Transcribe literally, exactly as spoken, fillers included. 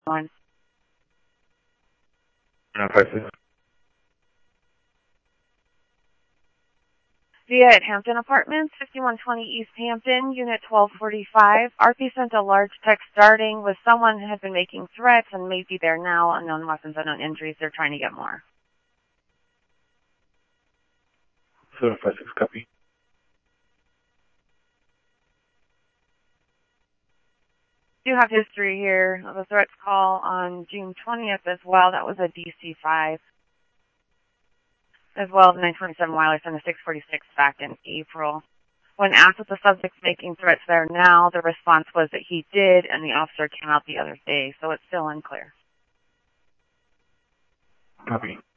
One. nine five six. Via at Hampton Apartments, fifty-one twenty East Hampton, Unit twelve forty-five. R P sent a large text starting with someone who had been making threats and may be there now. Unknown weapons, unknown injuries. They're trying to get more. seven five six, copy. Do have history here of a threats call on June twentieth as well. That was a D C five. As well as a nine twenty-seven wireless and a six forty-six back in April. When asked if the subject's making threats there now, the response was that he did, and the officer came out the other day, so it's still unclear. Copy.